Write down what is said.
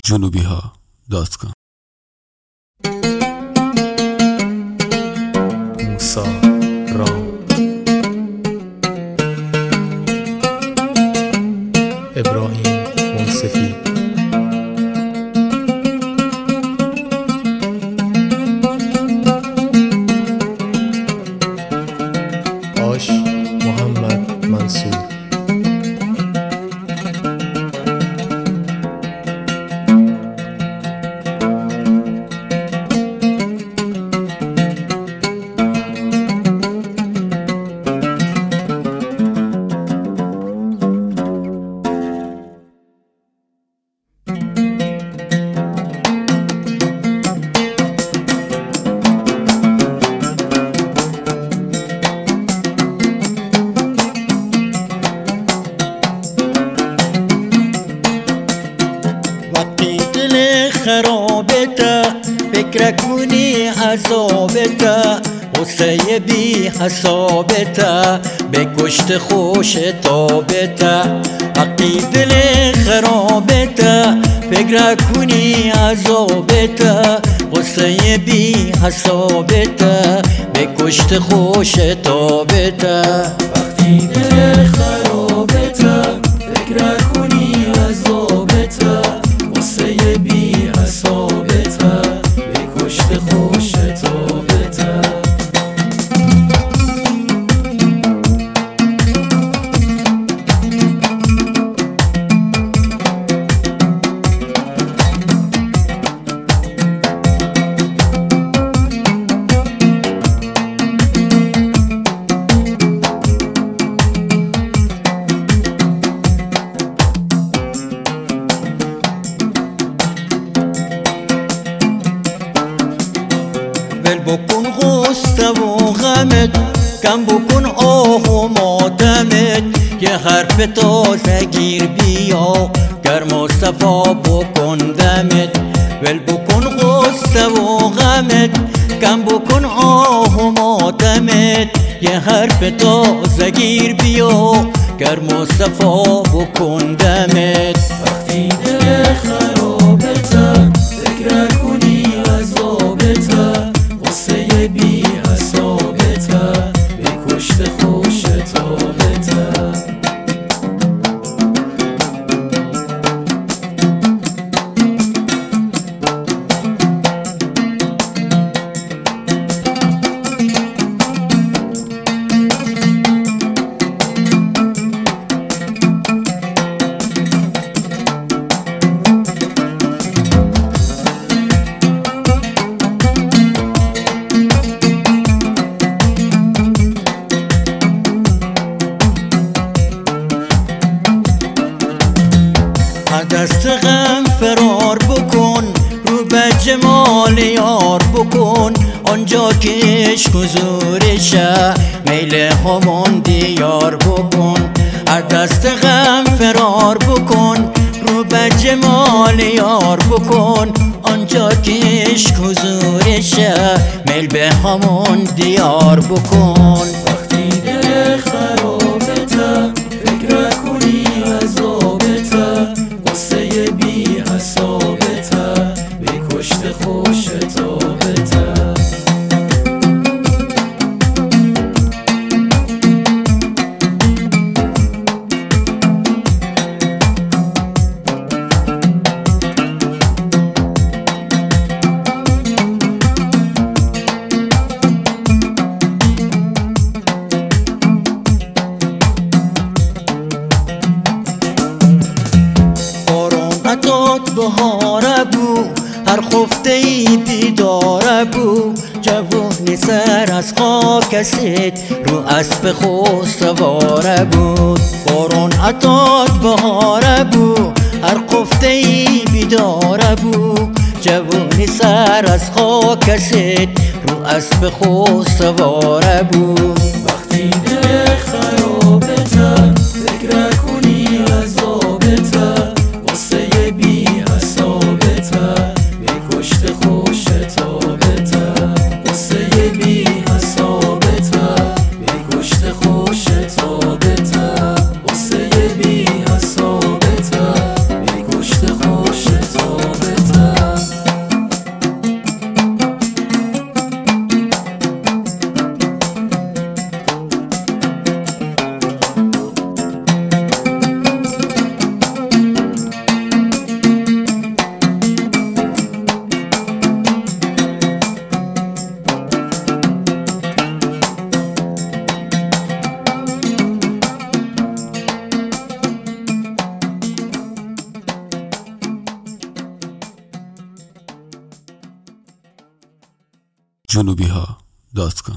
جنوبیها.com موسی رام ابراهیم منصفی آش محمد منصور خرابته فکر کنی عذابته غصه بی حسابته به کشت خوش تابته وقتی دل خرابته فکر کنی عذابته غصه بی حسابته به کشت خوش تابته وقتی دل خرابته فکر کنی عذابته غصه بی حسابته به کشت خوش تابته بکن غصه و غمت کم بکن آه و ماتمت یه حرف تازه گیر بیا گرم و صفا بکن دمت ول بکن غصه و غمت کم بکن آه و ماتمت یه حرف تازه گیر بیا گرم و صفا بکن دمت وقتی دل خرابته فکر کنی عذابته غصه بی حسابته به کشت خوش تابته دست غم فرار بکن رو به جمال یار بکن آنجا که عشق حضورشه میل همان دیار بکن هر دست غم فرار بکن رو به جمال یار بکن آنجا که عشق حضورشه میل به همان دیار بکن وقتی دل خرابته فکر کنی عذابته غصه بی حسابته به کشت خوش تابته بهاره بو هر خفته ای دیداره بو جوانی سر از خاک سید رو اسب خود سواره بود بارون عطاد بهاره بو هر خفته ای بیداره بو جوانی سر از خاک سید رو اسب خود سواره بود وقتی دل خرابته فکر کنی عذابته غصه بی حسابته به کشت خوش تابته غصه بی حسابته به کشت خوش تابته غصه بی حسابته به کشت خوش تابته junubiha.com